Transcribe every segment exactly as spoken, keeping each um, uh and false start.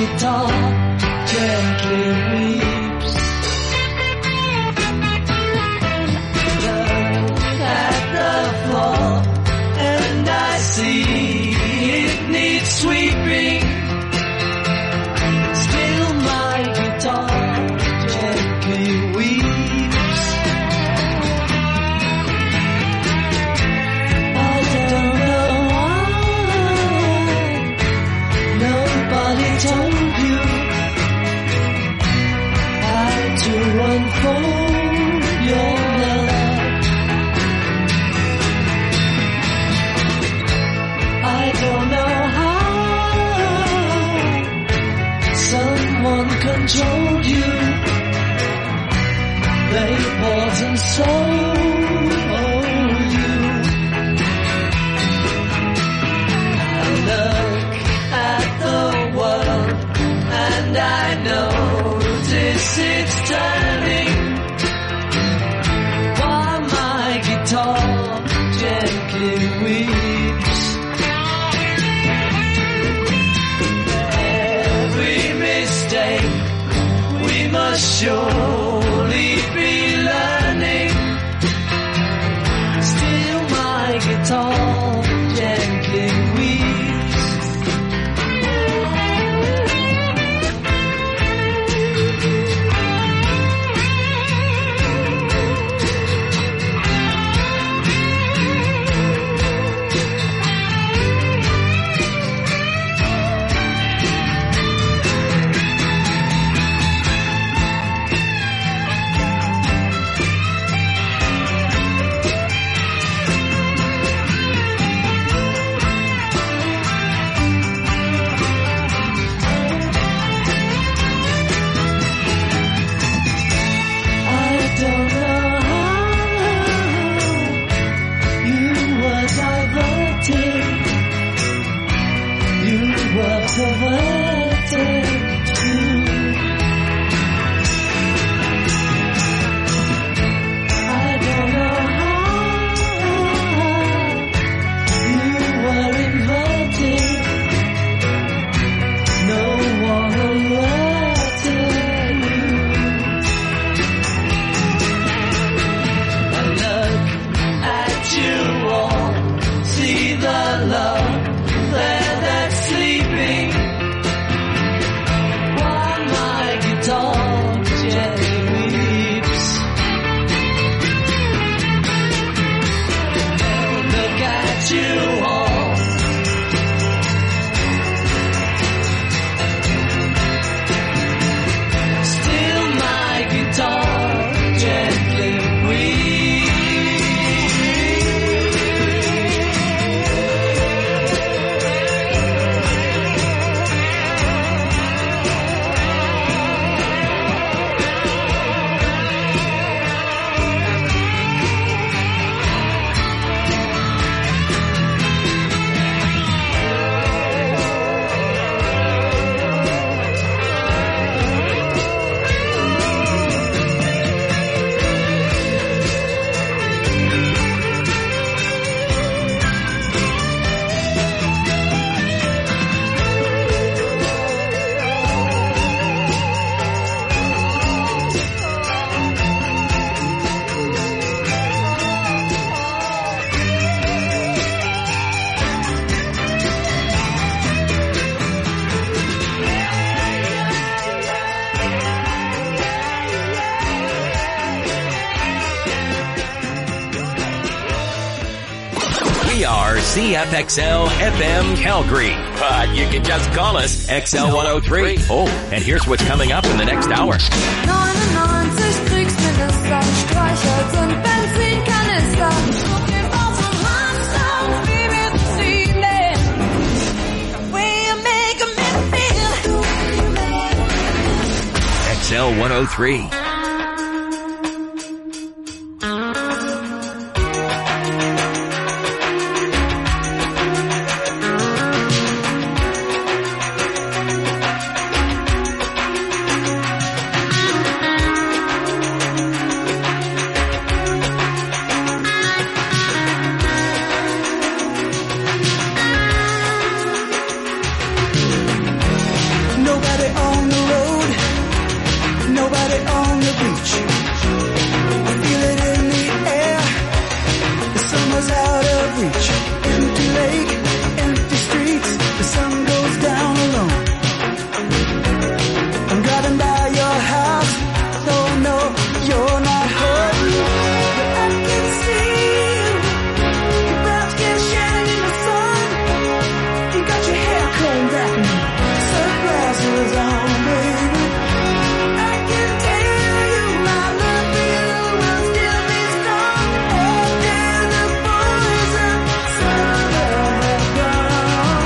guitar gently weeps. Look at the floor and I see it needs sweeping. Still my guitar gently weeps. I don't know why nobody told you how to unfold your love. I don't know how someone controlled you. They bought and sold you. I look at the world and I notice it's turning. While my guitar gently weeps. Every mistake we must surely be learning. Still my guitar gently weeps. C F X L F M Calgary. But you can just call us X L one oh three. Oh, and here's what's coming up in the next hour. neunundneunzig Kriegsminister, Streichholz und Benzinkanister. Schluck den Bauch vom Hand auf, wie wir ziehen den. We make 'em feel. X L one oh three. No better of reach. Empty lake, empty streets, the sun goes down alone. I'm driving by your house, oh no, you're not home. But I can see you, your brown skin shining in the sun. You got your hair combed back and sunglasses on, baby. I can tell you my love for you will still be strong after the poison summer has gone.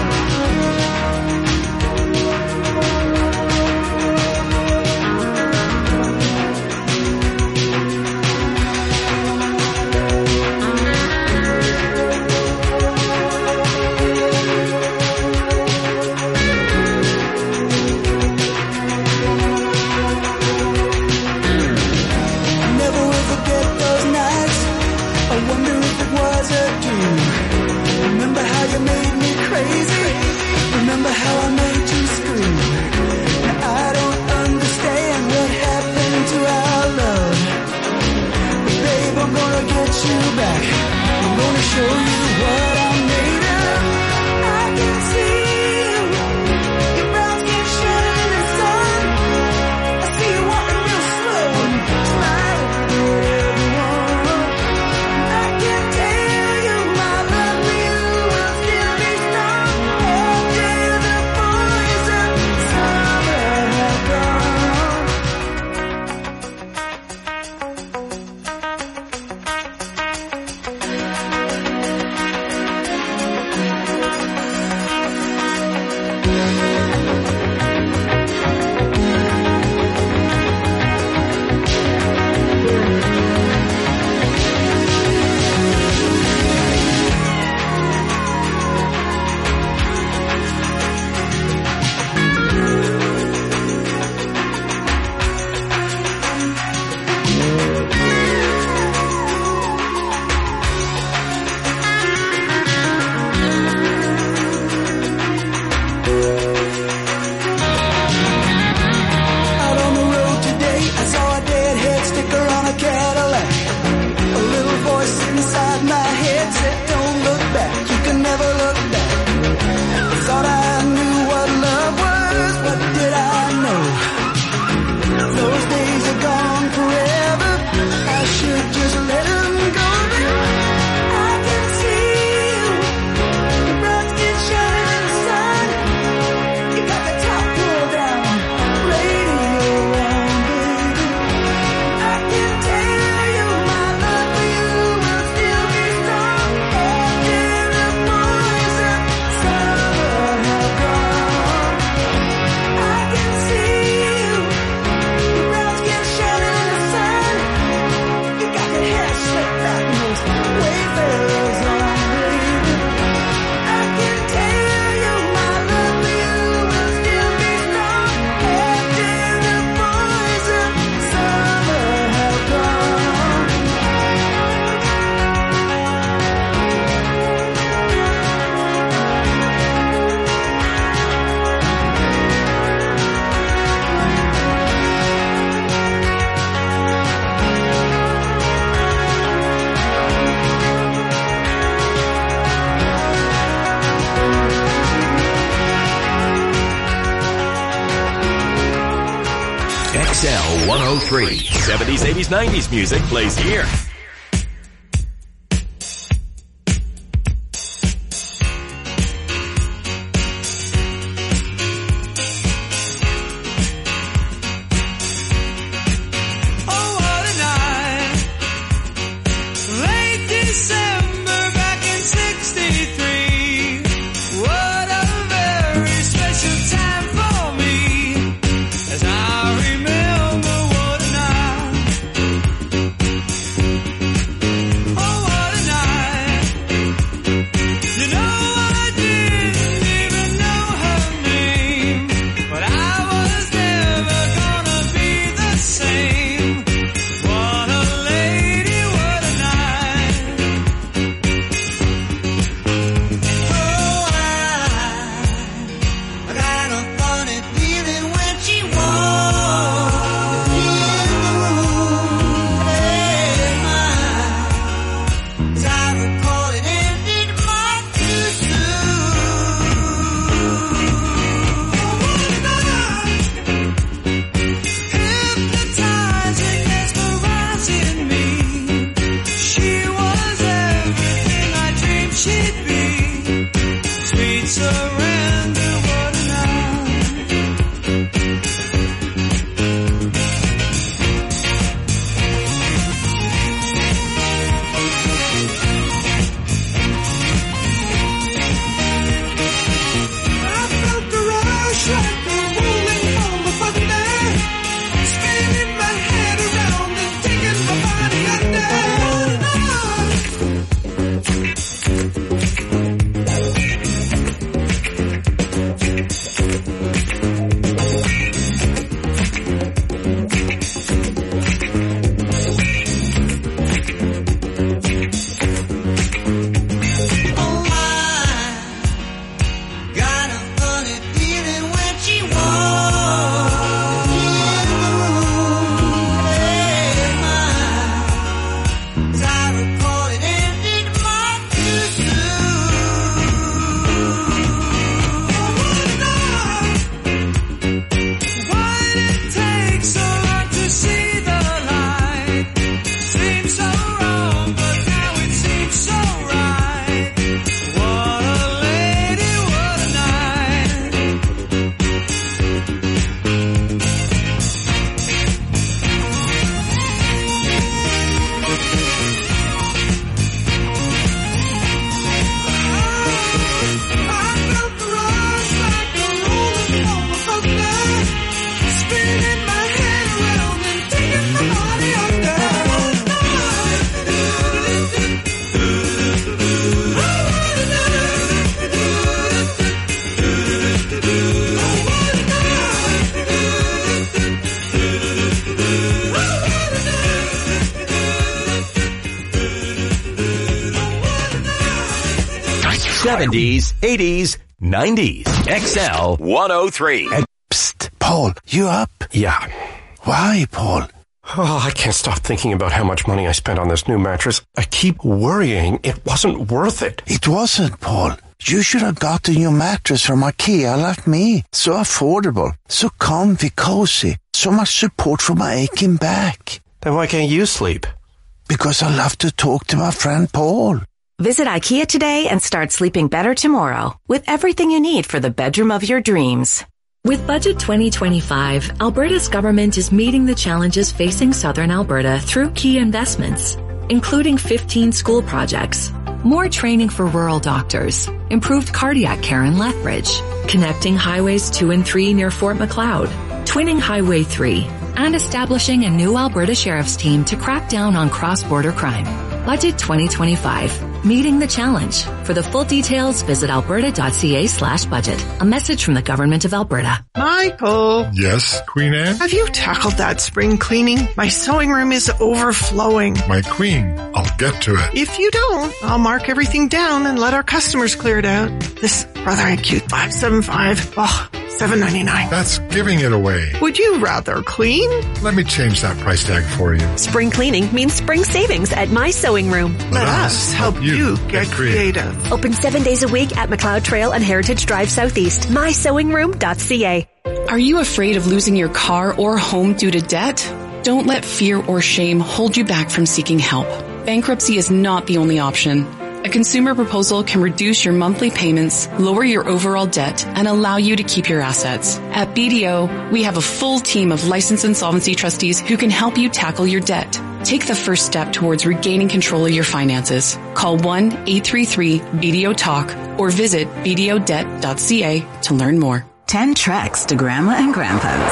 I never will forget those nights. I wonder if it was a dream. Remember how you made me crazy? Remember how I made you scream? Now I don't understand what happened to our love. But babe, I'm gonna get you back. I'm gonna show you what I'm made of. I can see you, your brown skin shining in the sun. I see you walking real slow and smiling at everyone. I can tell you my love for you will still be strong after the poison summer has gone. Out on the road today, I saw a deadhead sticker on a Cadillac. A little voice inside my head said, don't look back, you can never look back. I thought I knew what love was, what did I know? Those days are gone forever, I should just let them go. I can see you, your brown skin shining in the sun. You got the top pulled down, radio on, baby. I can tell you my love for you will still be strong after the poison summer has gone. I can see you, your brown skin shining in the sun. You got your hair slicked back and those wayfarers on, baby. I can tell you my love for you will still be strong after the poison summer has gone. X L one oh three. seventies, eighties, nineties music plays here. Oh, what a night. Late December back in sixty-three. What a very special time for me. As I remember what a night. she'd be. Sweet surrender, what a seventies, eighties, nineties. X L one oh three. Hey, psst, Paul, you up? Yeah. Why, Paul? Oh, I can't stop thinking about how much money I spent on this new mattress. I keep worrying it wasn't worth it. It wasn't, Paul. You should have got the new mattress from IKEA like me. So affordable, so comfy, cozy, so much support for my aching back. Then why can't you sleep? Because I love to talk to my friend Paul. Visit IKEA today and start sleeping better tomorrow with everything you need for the bedroom of your dreams. With Budget twenty twenty-five, Alberta's government is meeting the challenges facing Southern Alberta through key investments, including fifteen school projects, more training for rural doctors, improved cardiac care in Lethbridge, connecting Highways two and three near Fort Macleod, twinning Highway three, and establishing a new Alberta Sheriff's Team to crack down on cross-border crime. Budget twenty twenty-five, meeting the challenge. For the full details, visit alberta.ca slash budget. A message from the Government of Alberta. Michael. Yes, Queen Anne? Have you tackled that spring cleaning? My sewing room is overflowing. My queen, I'll get to it. If you don't, I'll mark everything down and let our customers clear it out. This rather cute five seven five. Oh, seven ninety-nine. That's giving it away. Would you rather clean? Let me change that price tag for you. Spring cleaning means spring savings at My Sewing Room. Let, Let us help, help you, you get, get creative. creative. Open seven days a week at McLeod Trail and Heritage Drive Southeast. my sewing room dot c a. Are you afraid of losing your car or home due to debt? Don't let fear or shame hold you back from seeking help. Bankruptcy is not the only option. A consumer proposal can reduce your monthly payments, lower your overall debt, and allow you to keep your assets. At B D O, we have a full team of licensed insolvency trustees who can help you tackle your debt. Take the first step towards regaining control of your finances. Call one eight three three B D O talk or visit b d o debt dot c a to learn more. Ten treks to Grandma and Grandpa's.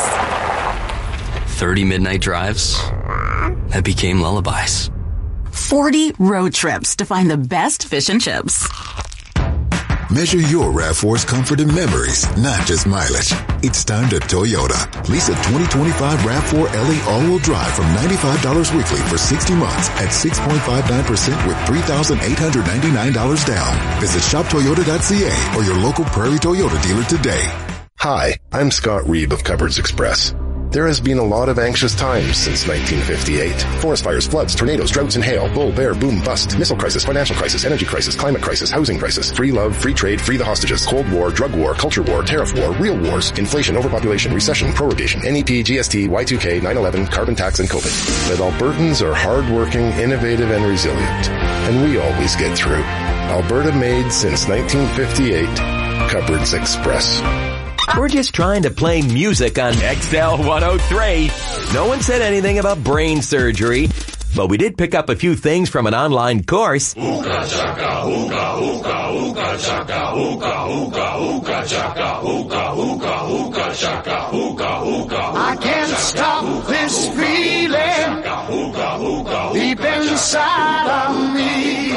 thirty midnight drives that became lullabies. forty road trips to find the best fish and chips. Measure your RAV four's comfort and memories, not just mileage. It's time to Toyota. Lease a twenty twenty-five RAV four L E all-wheel drive from ninety-five dollars weekly for sixty months at six point five nine percent with three thousand eight hundred ninety-nine dollars down. Visit shop toyota dot c a or your local Prairie Toyota dealer today. Hi, I'm Scott Reeb of Cupboards Express. There has been a lot of anxious times since nineteen fifty-eight. Forest fires, floods, tornadoes, droughts and hail, bull, bear, boom, bust, missile crisis, financial crisis, energy crisis, climate crisis, housing crisis, free love, free trade, free the hostages, Cold War, drug war, culture war, tariff war, real wars, inflation, overpopulation, recession, prorogation, N E P, G S T, Y two K, nine eleven, carbon tax, and COVID. But Albertans are hardworking, innovative, and resilient. And we always get through. Alberta made since nineteen fifty-eight. Cupboards Express. We're just trying to play music on X L one oh three. No one said anything about brain surgery, but we did pick up a few things from an online course. Hookah chaka, hookah, hookah, hookah chaka, hookah, hookah, hookah chaka, hookah, hookah, hookah chaka, hookah, hookah. I can't stop this feeling deep inside of me.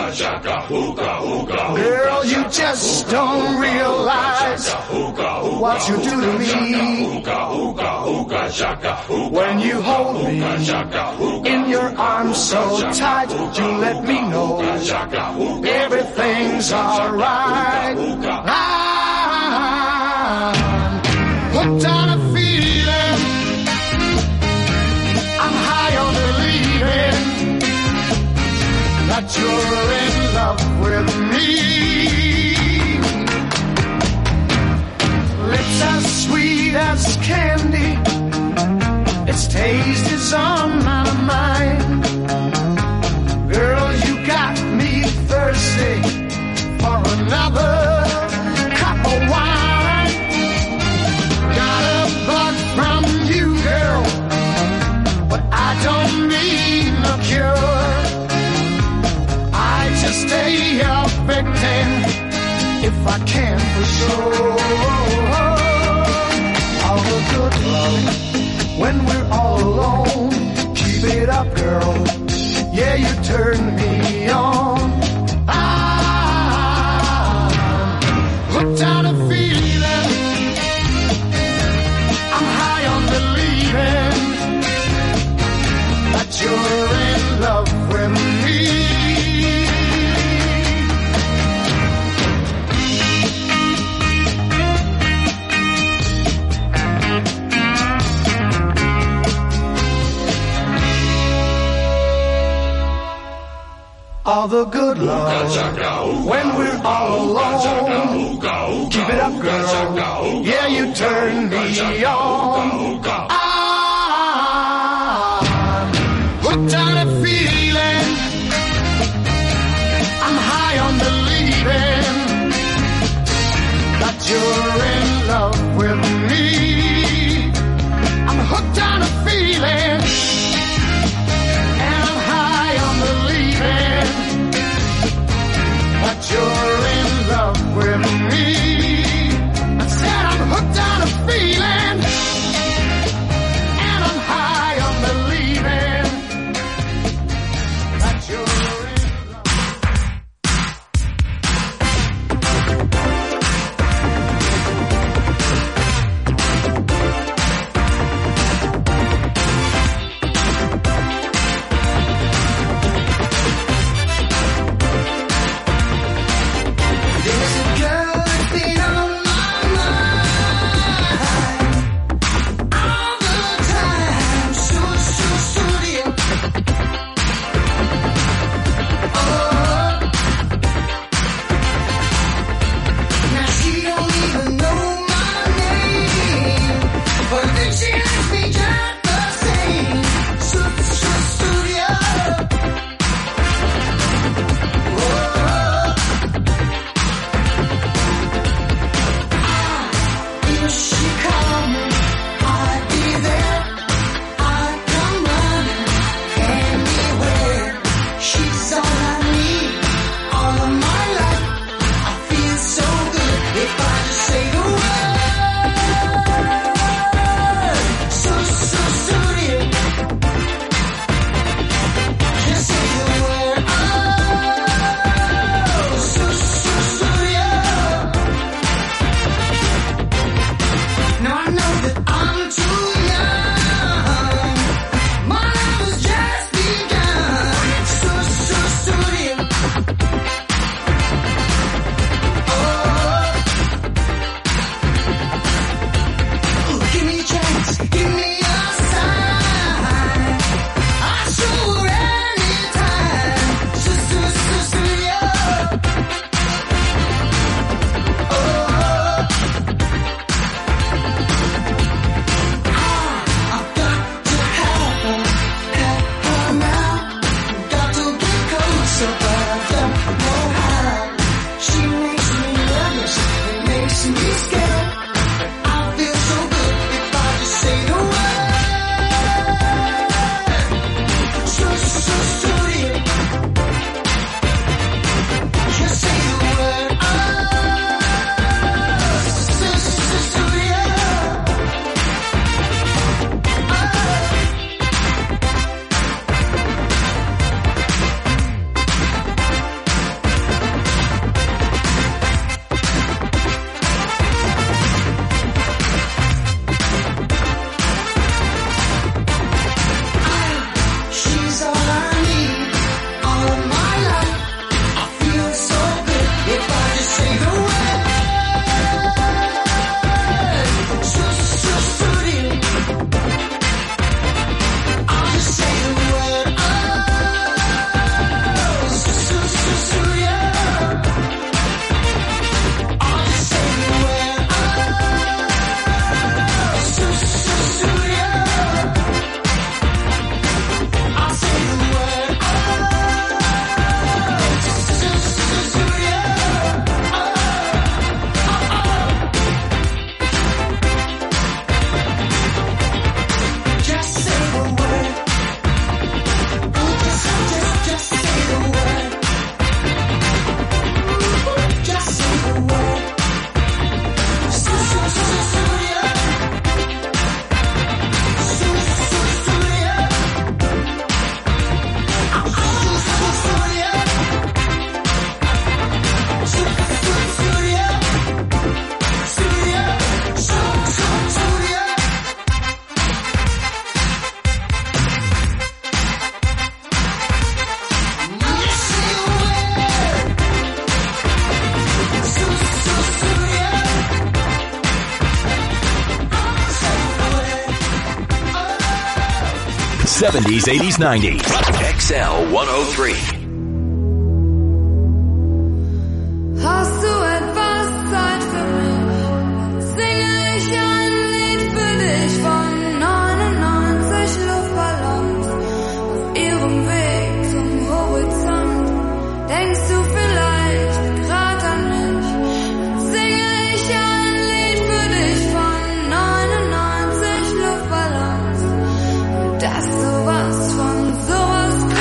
Girl, you just don't realize what you do to me. When you hold me in your arms so tight, you let me know everything's alright. I'm hooked on a feeling, I'm high on believing that you're in love with me. Lips as sweet as candy, its taste is on my mind. Girl, you got me thirsty for another cup of wine. Got a bug from you, girl, but I don't need no cure. I just stay affecting if I can for sure. All the good love when we're all alone. Keep it up, girl. Yeah, you turn me on. I'm hooked on a feeling, I'm high on believing that you're in love with me. All the good love when we're all alone. Keep it up, girl. Yeah, you turn me on. I'm hooked on a feeling, I'm high on believing that you're in love with me. I'm hooked on a feeling, and I'm high on believing that you're in love with me. I said I'm hooked on a feeling, seventies, eighties, nineties. X L one oh three. Hast du etwas Zeit für mich? Singe ich ein Lied für dich von neunundneunzig Luftballons auf ihrem Weg zum Horizont. Denkst du vielleicht grad an mich? Singe ich ein Lied für dich von neunundneunzig Luftballons. Und dass sowas von sowas kommt.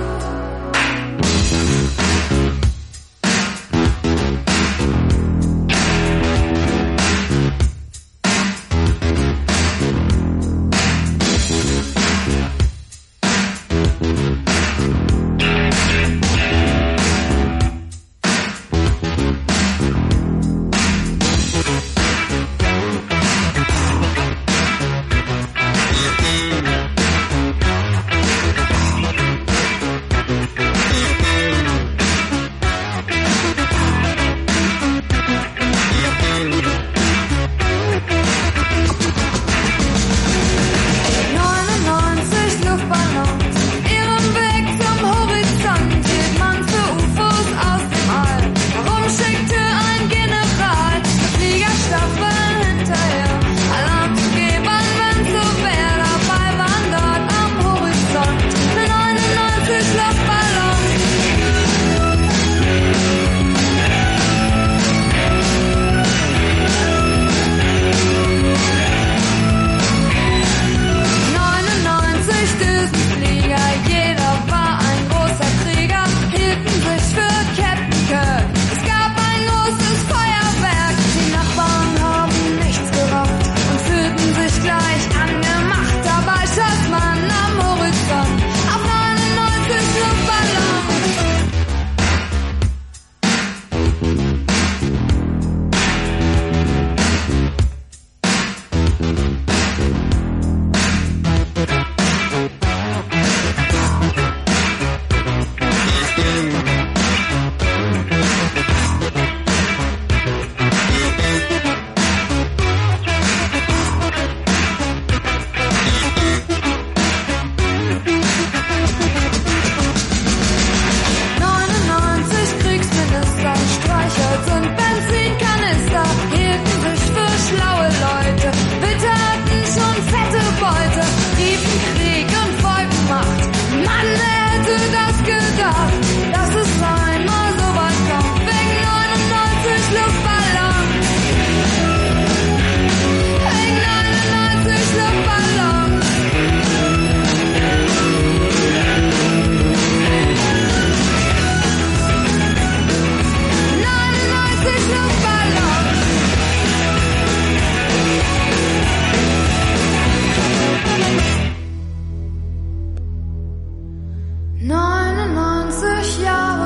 neunundneunzig Jahre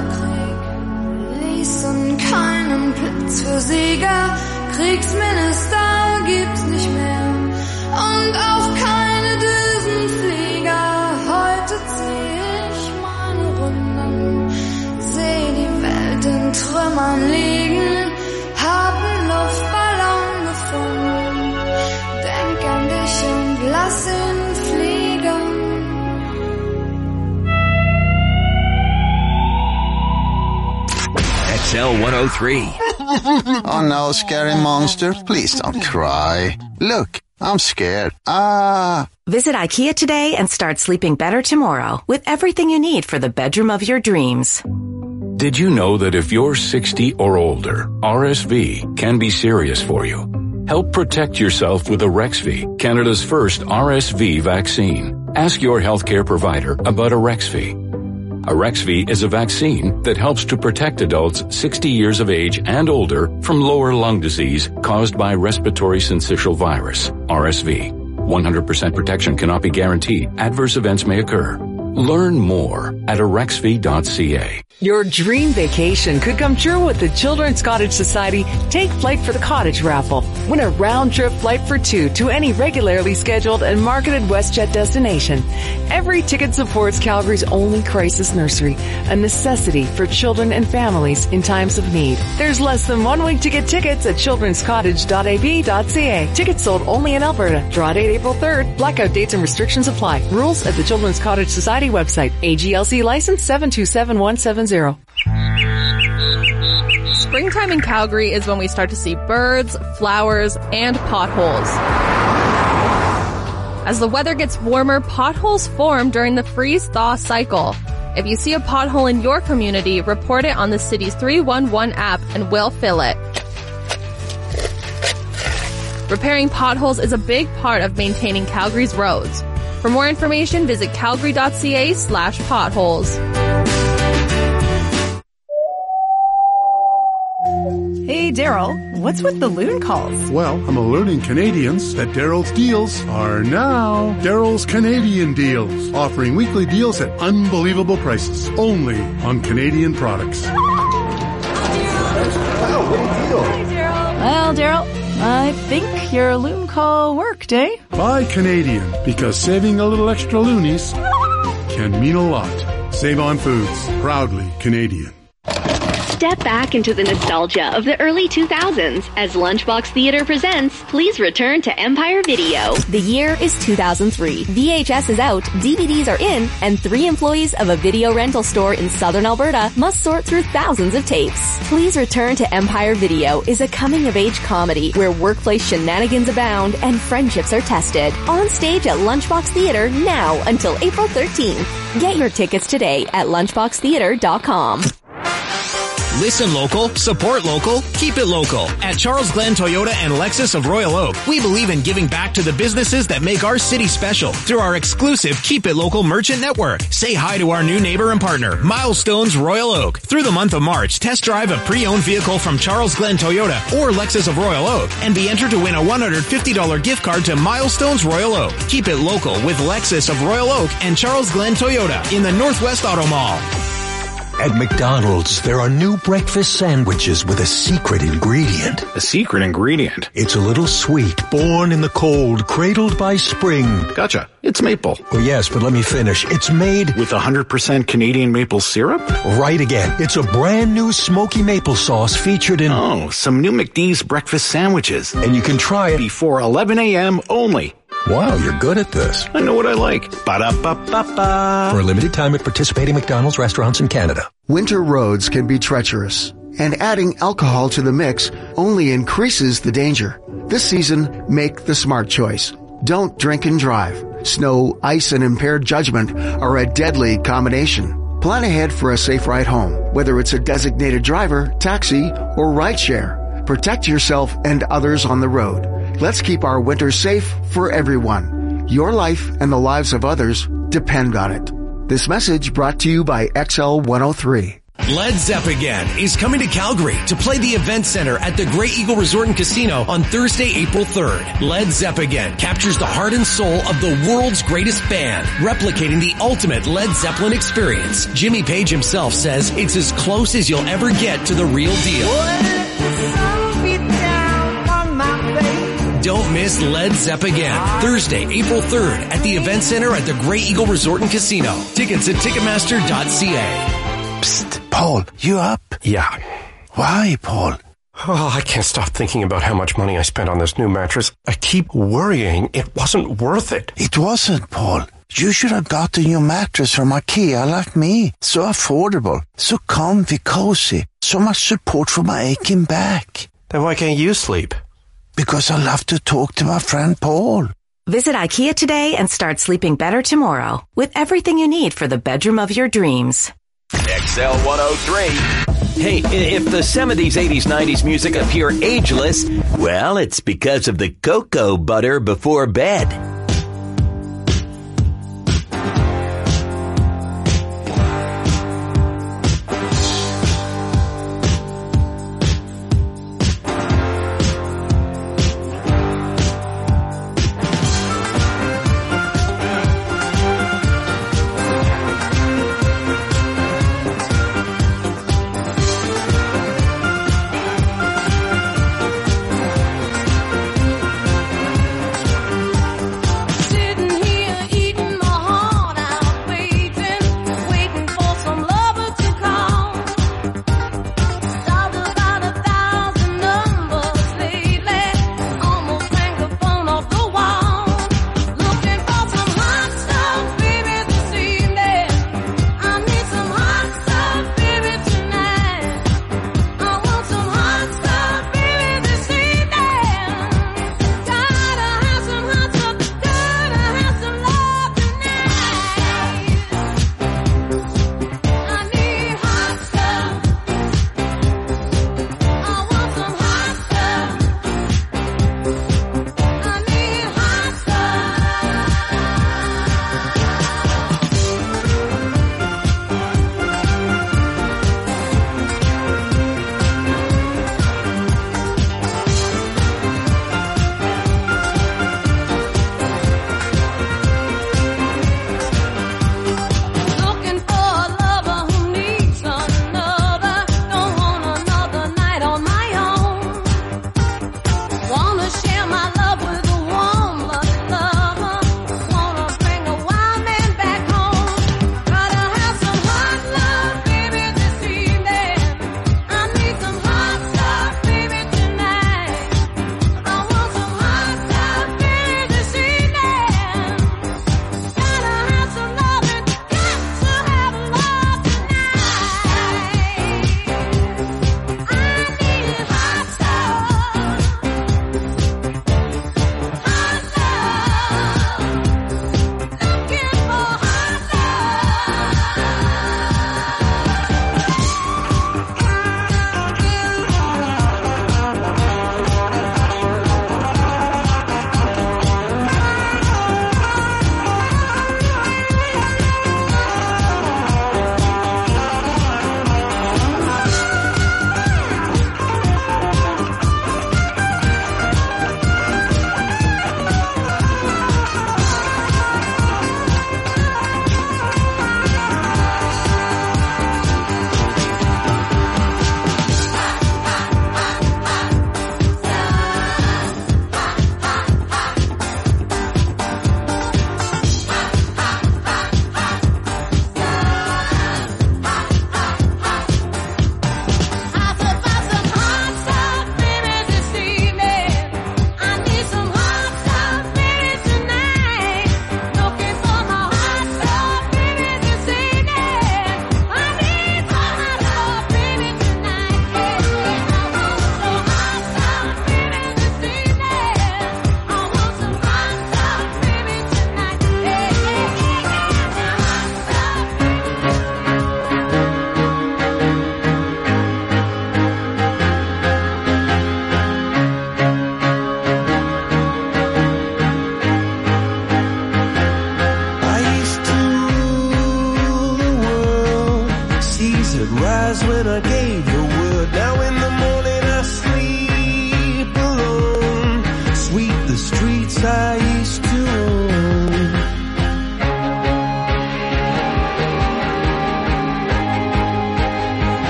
Krieg ließen keinen Platz für Sieger. Kriegsminister gibt's nicht mehr und auch keine Düsenflieger. Heute zieh ich meine Runden, seh die Welt in Trümmern liegen, hab einen Luftballon gefunden, denk an dich und lass ihn fliegen. X L one oh three. Oh no, scary monster, please don't cry. Look, I'm scared. Ah. Visit IKEA today and start sleeping better tomorrow with everything you need for the bedroom of your dreams. Did you know that if you're sixty or older, R S V can be serious for you? Help protect yourself with Arexvy, Canada's first R S V vaccine. Ask your healthcare provider about Arexvy. Arexvy is a vaccine that helps to protect adults sixty years of age and older from lower lung disease caused by respiratory syncytial virus, R S V. one hundred percent protection cannot be guaranteed. Adverse events may occur. Learn more at arexvy dot c a. Your dream vacation could come true with the Children's Cottage Society Take Flight for the Cottage raffle. Win a round-trip flight for two to any regularly scheduled and marketed WestJet destination. Every ticket supports Calgary's only crisis nursery, a necessity for children and families in times of need. There's less than one week to get tickets at childrens cottage dot a b dot c a. Tickets sold only in Alberta. Draw date April third. Blackout dates and restrictions apply. Rules at the Children's Cottage Society website. A G L C license seven two seven one seven zero. Springtime in Calgary is when we start to see birds, flowers, and potholes. As the weather gets warmer, potholes form during the freeze-thaw cycle. If you see a pothole in your community, report it on the city's three one one app and we'll fill it. Repairing potholes is a big part of maintaining Calgary's roads. For more information, visit calgary dot c a slash potholes. Hey, Daryl, what's with the loon calls? Well, I'm alerting Canadians that Daryl's deals are now Daryl's Canadian Deals, offering weekly deals at unbelievable prices, only on Canadian products. Well, Daryl, I think your loon call worked, eh? Buy Canadian, because saving a little extra loonies can mean a lot. Save on Foods, proudly Canadian. Step back into the nostalgia of the early two thousands as Lunchbox Theater presents Please Return to Empire Video. The year is two thousand three. V H S is out, D V Ds are in, and three employees of a video rental store in southern Alberta must sort through thousands of tapes. Please Return to Empire Video is a coming-of-age comedy where workplace shenanigans abound and friendships are tested. On stage at Lunchbox Theater now until April thirteenth. Get your tickets today at lunchbox theater dot com. Listen local, support local, keep it local. At Charles Glenn Toyota and Lexus of Royal Oak, we believe in giving back to the businesses that make our city special through our exclusive Keep It Local merchant network. Say hi to our new neighbor and partner, Milestones Royal Oak. Through the month of March, test drive a pre-owned vehicle from Charles Glenn Toyota or Lexus of Royal Oak and be entered to win a one hundred fifty dollars gift card to Milestones Royal Oak. Keep it local with Lexus of Royal Oak and Charles Glenn Toyota in the Northwest Auto Mall. At McDonald's, there are new breakfast sandwiches with a secret ingredient. A secret ingredient? It's a little sweet, born in the cold, cradled by spring. Gotcha. It's maple. Oh, yes, but let me finish. It's made with one hundred percent Canadian maple syrup? Right again. It's a brand new smoky maple sauce featured in... Oh, some new McD's breakfast sandwiches. And you can try it before eleven a.m. only. Wow, you're good at this. I know what I like. Ba-da-ba-ba-ba. For a limited time at participating McDonald's restaurants in Canada. Winter roads can be treacherous, and adding alcohol to the mix only increases the danger. This season, make the smart choice. Don't drink and drive. Snow, ice, and impaired judgment are a deadly combination. Plan ahead for a safe ride home, whether it's a designated driver, taxi, or rideshare. Protect yourself and others on the road. Let's keep our winter safe for everyone. Your life and the lives of others depend on it. This message brought to you by X L one oh three. Led Zepp again is coming to Calgary to play the Event Center at the Great Eagle Resort and Casino on Thursday, April third. Led Zepp again captures the heart and soul of the world's greatest band, replicating the ultimate Led Zeppelin experience. Jimmy Page himself says it's as close as you'll ever get to the real deal. Don't miss Led Zepp again, Thursday, April third at the Event Center at the Great Eagle Resort and Casino. Tickets at ticketmaster dot c a. Psst, Paul, you up? Yeah. Why, Paul? Oh, I can't stop thinking about how much money I spent on this new mattress. I keep worrying it wasn't worth it. It wasn't, Paul. You should have got the new mattress from IKEA like me. So affordable, so comfy, cozy, so much support for my aching back. Then why can't you sleep? Because I love to talk to my friend Paul. Visit IKEA today and start sleeping better tomorrow with everything you need for the bedroom of your dreams. X L one oh three. Hey, if the seventies, eighties, nineties music appear ageless, well, it's because of the cocoa butter before bed.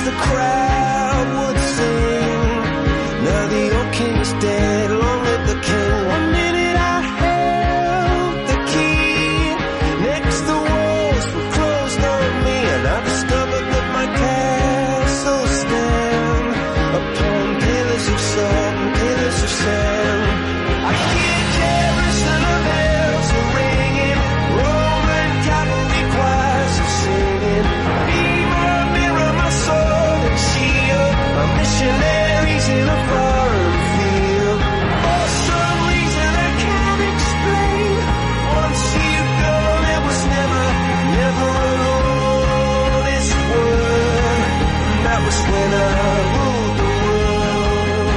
the crowd would sing. Now the old king is dead, long live the king. One minute I held the key, next the walls were closed on me, and I discovered that my castle stand upon pillars of salt and pillars of sand. I hear Jerusalem bells are ringing, Roman cavalry choirs are singing. Mirror, mirror, my sword and shield, my missionaries in a foreign field. For some reason I can't explain, once you've gone there was never, never an honest word. And that was when I ruled the world.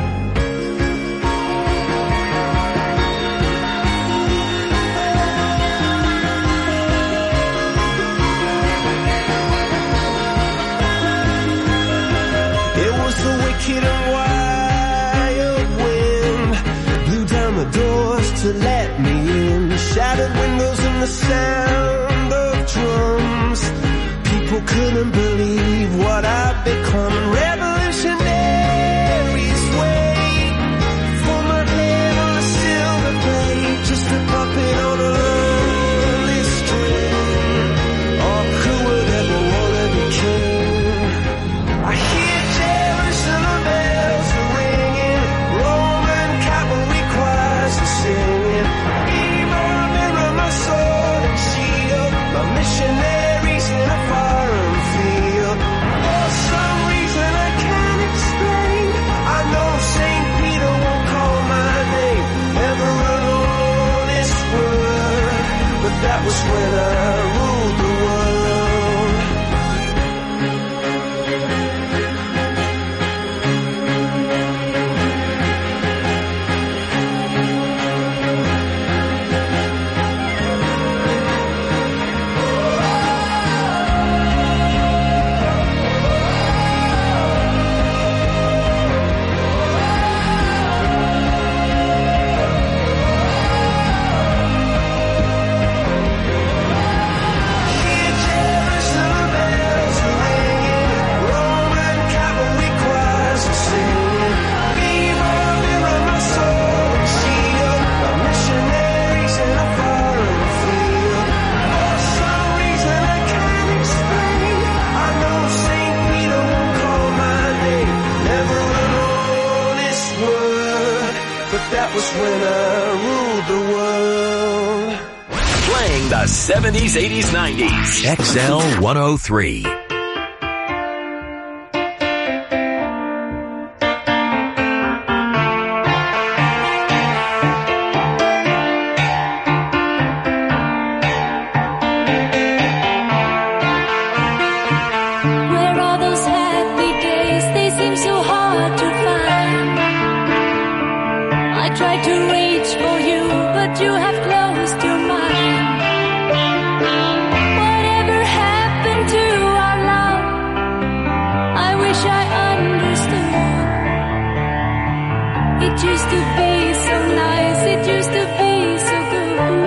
It was the wicked and wild wind, blew down the doors to let me in, shattered windows and the sound of drums. People couldn't believe what I'd become. Revolutionaries wait for my head on a silver plate, just a puppet on a lonely string. Oh, who would ever wanna be king? I hear Jerusalem bells are ringing, Roman cavalry choirs are singing. Mirror, mirror, my sword and shield, my missionaries in a foreign field. For some reason I can't explain, I know Saint Peter won't call my name, never an honest word, but that was when I ruled the world. Hear Jerusalem bells are ringing, Roman cavalry choirs are singing. Mirror, mirror, my sword and shield, my missionaries in a foreign field. For some reason I can't explain, I know Saint Peter won't call my name, never an honest word, but that was when I ruled the world. Playing the seventies, eighties, nineties. X L one oh three. Where are those happy days? They seem so hard to find. I tried to reach for you, but you have closed your mind. Whatever happened to our love? I wish I understood. It used to be so nice, it used to be so good.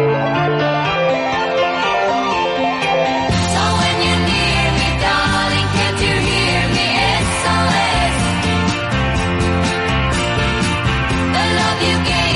So when you're near me, darling, can't you hear me? S O S. The love you gave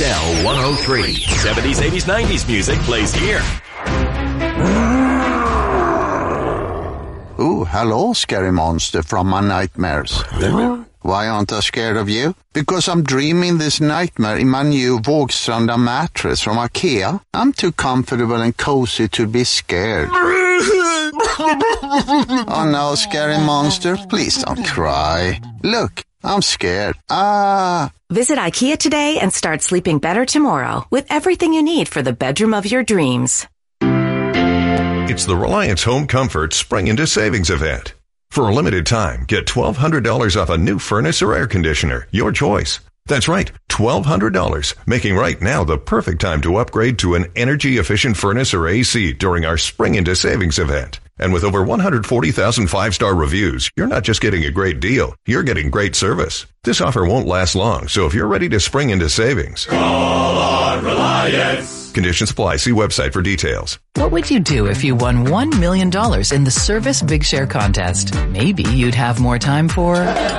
X L one oh three. seventies, eighties, nineties music plays here. Oh, hello, scary monster from my nightmares. Why aren't I scared of you? Because I'm dreaming this nightmare in my new Vågstranda mattress from IKEA. I'm too comfortable and cozy to be scared. Oh no, scary monster, please don't cry. Look, I'm scared. Ah. Visit IKEA today and start sleeping better tomorrow with everything you need for the bedroom of your dreams. It's the Reliance Home Comfort Spring into Savings event. For a limited time, get twelve hundred dollars off a new furnace or air conditioner, your choice. That's right, twelve hundred dollars, making right now the perfect time to upgrade to an energy-efficient furnace or A C during our Spring into Savings event. And with over one hundred forty thousand five-star reviews, you're not just getting a great deal, you're getting great service. This offer won't last long, so if you're ready to spring into savings, call on Reliance. Conditions apply. See website for details. What would you do if you won one million dollars in the Service Big Share contest? Maybe you'd have more time for...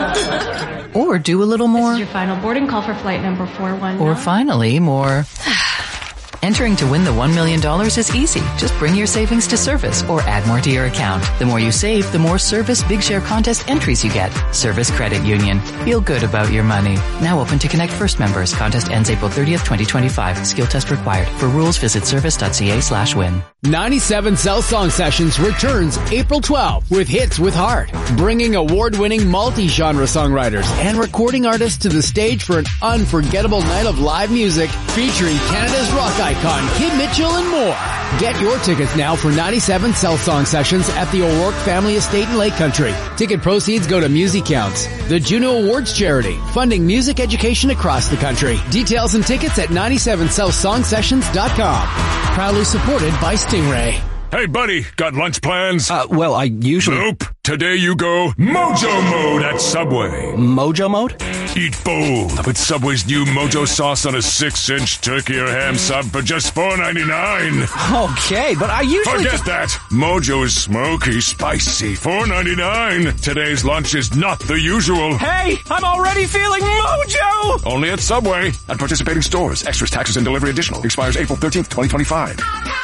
or do a little more. This is your final boarding call for flight number four one nine. Or finally, more... Entering to win the one million dollars is easy. Just bring your savings to Service or add more to your account. The more you save, the more Service Big Share contest entries you get. Service Credit Union. Feel good about your money. Now open to Connect First members. Contest ends April thirtieth, twenty twenty-five. Skill test required. For rules, visit service.ca slash win. ninety-seven Cell Song Sessions returns April twelfth with Hits with Heart, bringing award-winning multi-genre songwriters and recording artists to the stage for an unforgettable night of live music featuring Canada's rock icon Kid Mitchell and more. Get your tickets now for ninety-seven Cell Song Sessions at the O'Rourke Family Estate in Lake Country. Ticket proceeds go to Music Counts, the Juno Awards charity, funding music education across the country. Details and tickets at ninety-seven cell song sessions dot com. Proudly supported by Stingray. Hey, buddy, got lunch plans? Uh, well, I usually... Nope. Today you go Mojo Mode at Subway. Mojo Mode? Eat bold with Subway's new Mojo sauce on a six-inch turkey or ham sub for just four ninety-nine. Okay, but I usually... Forget just... that. Mojo is smoky, spicy, four ninety-nine. Today's lunch is not the usual. Hey, I'm already feeling Mojo! Only at Subway. At participating stores. Extras, taxes, and delivery additional. Expires April thirteenth, twenty twenty-five.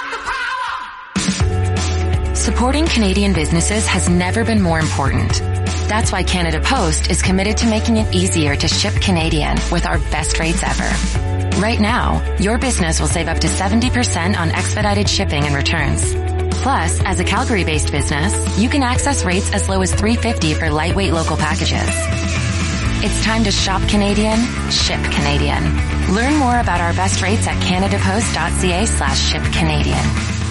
Supporting Canadian businesses has never been more important. That's why Canada Post is committed to making it easier to ship Canadian with our best rates ever. Right now, your business will save up to seventy percent on expedited shipping and returns. Plus, as a Calgary-based business, you can access rates as low as three dollars and fifty cents for lightweight local packages. It's time to shop Canadian, ship Canadian. Learn more about our best rates at canadapost.ca slash ship Canadian.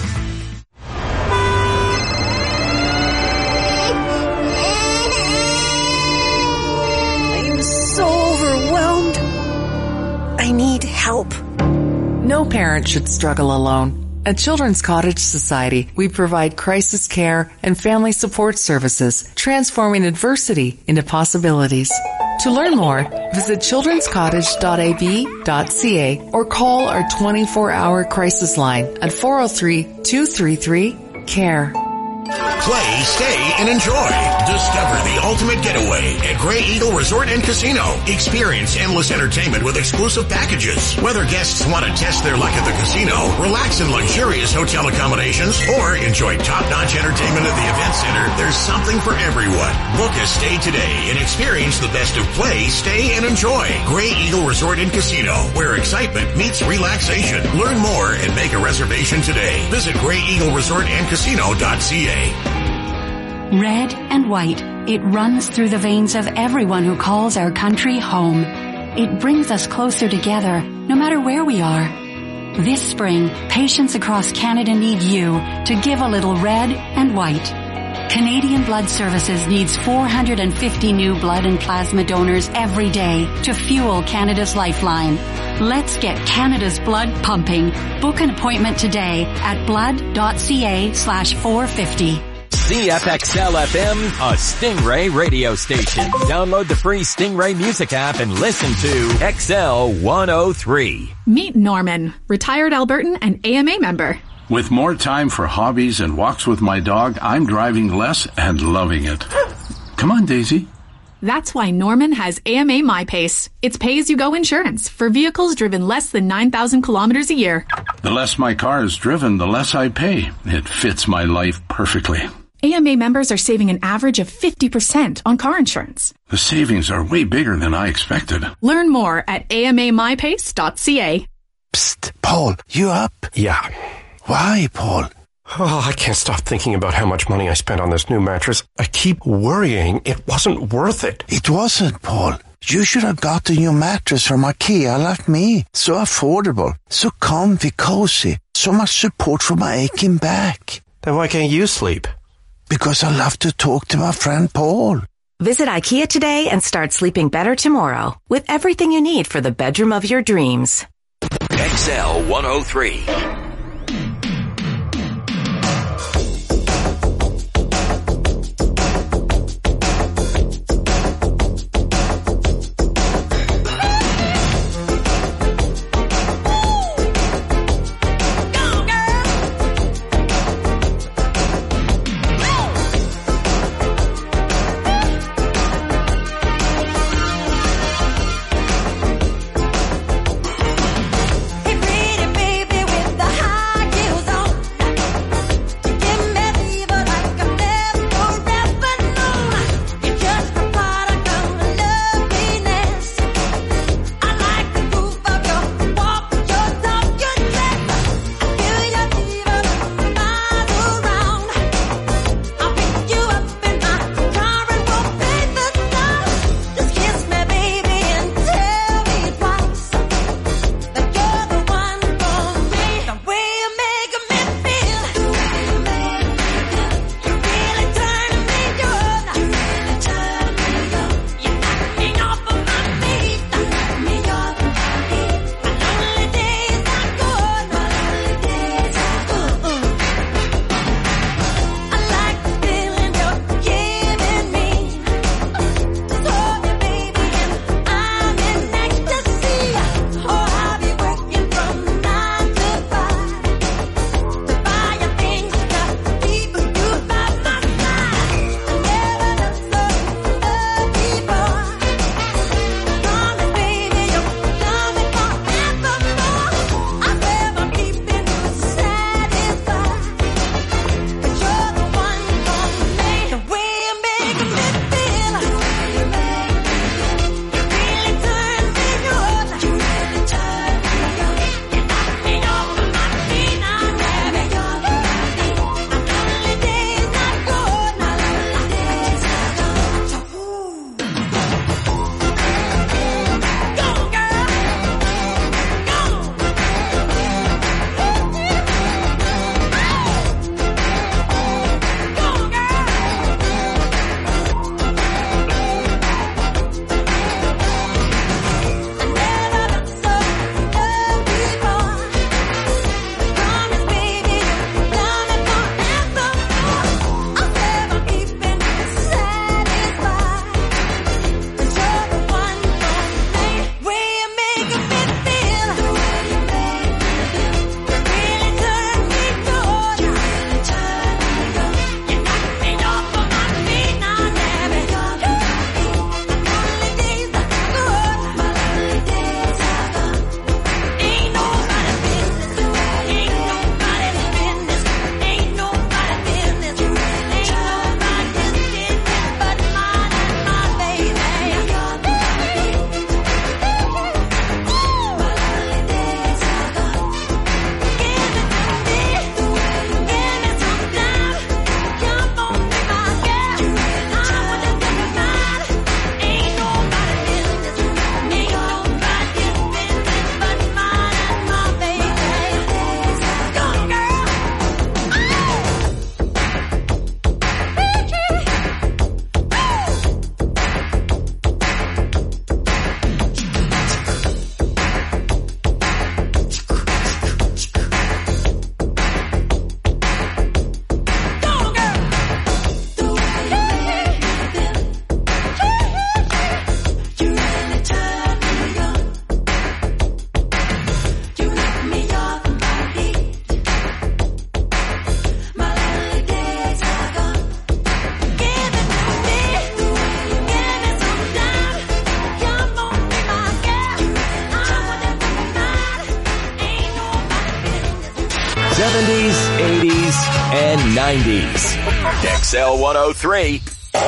I need help. No parent should struggle alone. At Children's Cottage Society, we provide crisis care and family support services, transforming adversity into possibilities. To learn more, visit children's cottage dot a b dot c a or call our twenty-four hour crisis line at four oh three, two three three, C A R E. Play, stay, and enjoy. Discover the ultimate getaway at Grey Eagle Resort and Casino. Experience endless entertainment with exclusive packages. Whether guests want to test their luck at the casino, relax in luxurious hotel accommodations, or enjoy top-notch entertainment at the event center, there's something for everyone. Book a stay today and experience the best of play, stay, and enjoy. Grey Eagle Resort and Casino, where excitement meets relaxation. Learn more and make a reservation today. Visit grey eagle resort and casino dot c a. Red and white, it runs through the veins of everyone who calls our country home. It brings us closer together, no matter where we are. This spring, patients across Canada need you to give a little red and white. Canadian Blood Services needs four hundred fifty new blood and plasma donors every day to fuel Canada's lifeline. Let's get Canada's blood pumping. Book an appointment today at blood.ca slash 450. C F X L F M, a Stingray radio station. Download the free Stingray music app and listen to X L one oh three. Meet Norman, retired Albertan and A M A member. With more time for hobbies and walks with my dog, I'm driving less and loving it. Come on, Daisy. That's why Norman has A M A MyPace. It's pay-as-you-go insurance for vehicles driven less than nine thousand kilometers a year. The less my car is driven, the less I pay. It fits my life perfectly. A M A members are saving an average of fifty percent on car insurance. The savings are way bigger than I expected. Learn more at A M A my pace dot C A. Psst, Paul, you up? Yeah. Why, Paul? Oh, I can't stop thinking about how much money I spent on this new mattress. I keep worrying it wasn't worth it. It wasn't, Paul. You should have got a new mattress from IKEA like me. So affordable, so comfy, cozy, so much support for my aching back. Then why can't you sleep? Because I love to talk to my friend Paul. Visit IKEA today and start sleeping better tomorrow with everything you need for the bedroom of your dreams. X L one oh three. Hey, pretty baby with the high nineties. X L one oh three.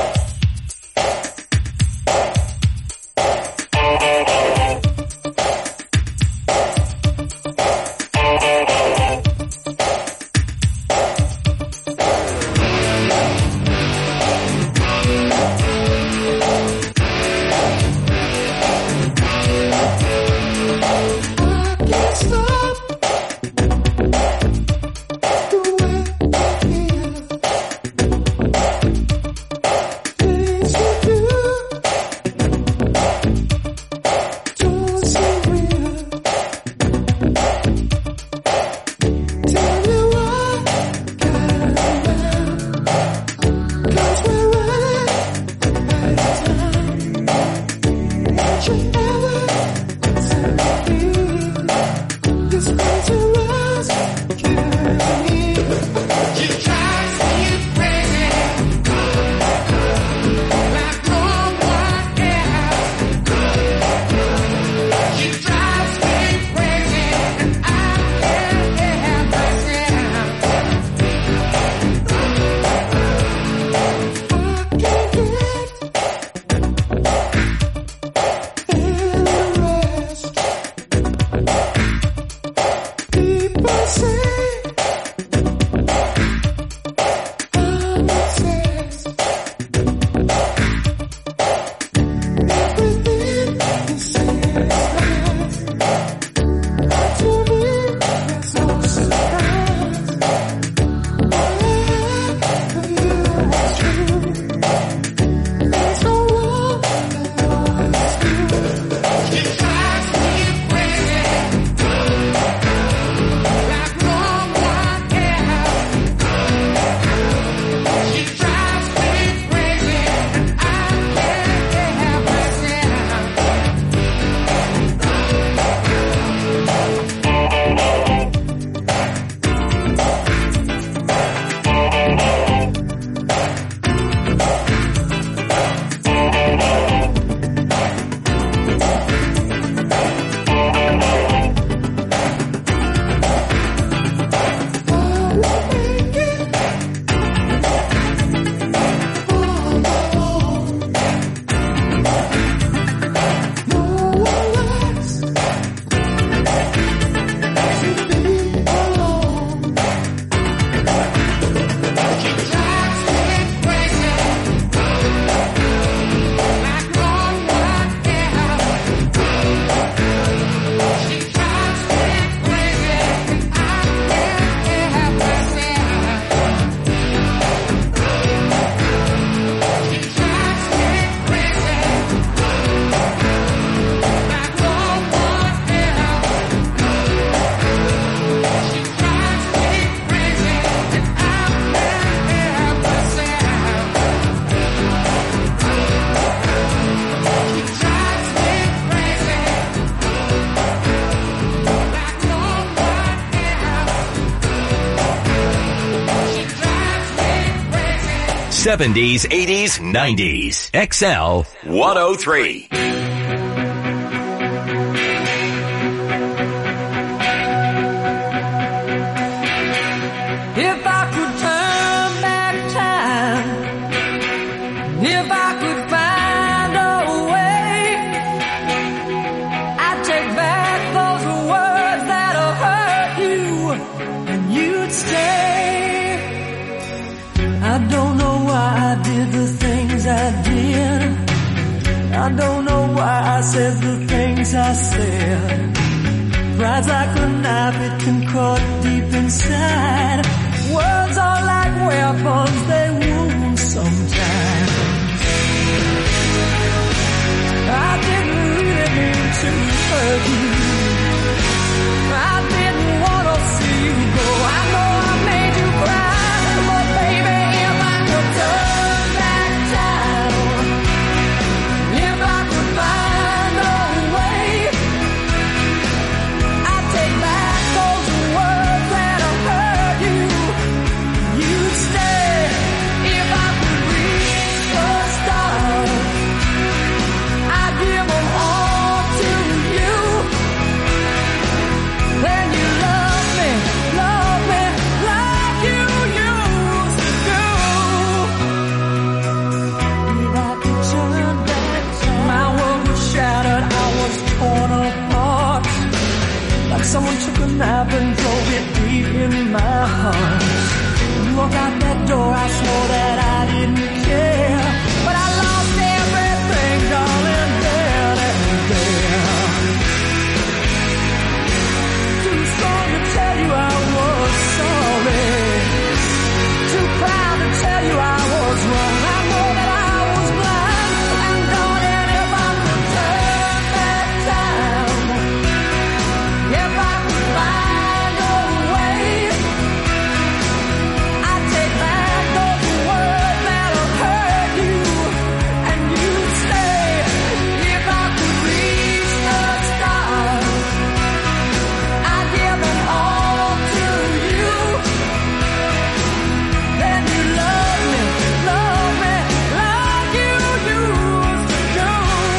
seventies, eighties, nineties. X L one oh three. If I could turn back time, if I could find a way, I'd take back those words that'll hurt you, and you'd stay. I don't know why I did the things I did. I don't know why I said the things I said. Pride's like a knife, it can cut deep inside. Words are like weapons, they wound sometimes. I didn't really mean to hurt you. I didn't want to see you go. I know I made you cry, but baby, if I could turn back time, if I could find a way, I'd take back those words that'll hurt you. door, I swore that I didn't care. But I lost everything, darling, there and there. Too strong to tell you I was sorry. Too proud to tell you I was wrong. I know that I was blind. And darling, if I could turn back time, if I could find a way, I'd take back those words that have hurt you, and you'd stay. If I could reach the stars, I'd give it all to you. Then you love me, love me, like you used to do.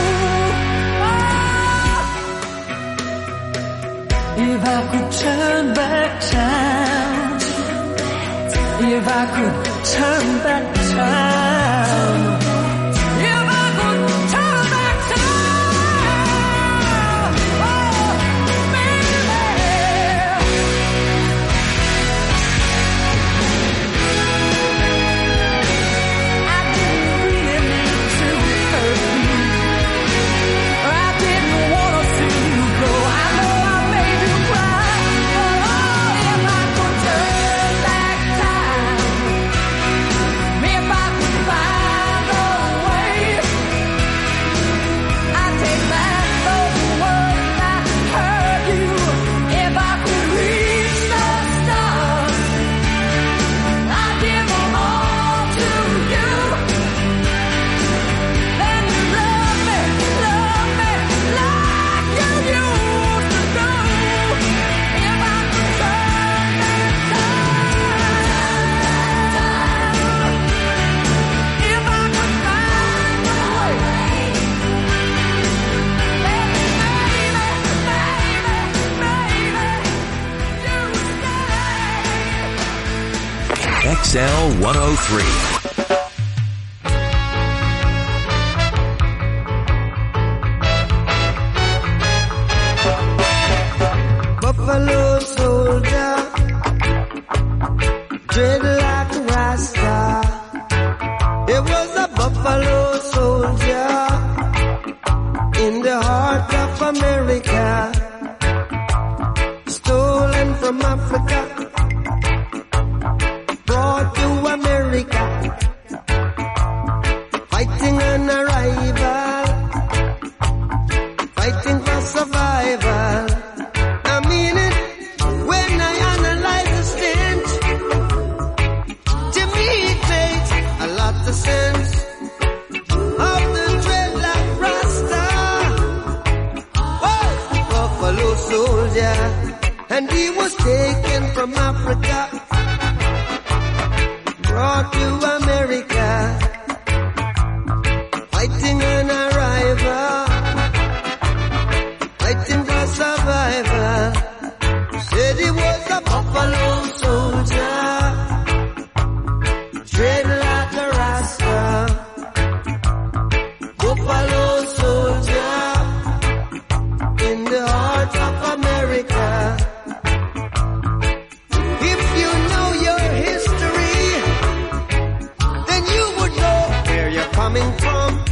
Oh. If I could turn back time, if I could turn back time, if I could turn back time, oh, baby. I didn't really mean to hurt you. I didn't want to see you go. I know I made you cry. But oh, if I could turn back time, if I could find a way, I'd take back those words that hurt you. If I could reach the stars, I'd give them all to you. Then you love me, love me, like you used to do. If I could turn back time, if I could find a way, baby, baby, baby, you stay. X L one oh three. Buffalo soldier, dread like a rasta. It was a buffalo soldier in the heart of America, stolen from Africa, brought to America, fighting an arrival, fighting for survival. I mean it when I analyze the stench. To me it makes a lot of sense. Of the dreadlock rasta, oh, buffalo soldier, and he was taken from Africa, brought to America, fighting an arrival, fighting for survival. Said he was a buffalo soldier, dread like a rasta. Buffalo soldier in the heart of America. If you know your history, then you would know where you're coming from.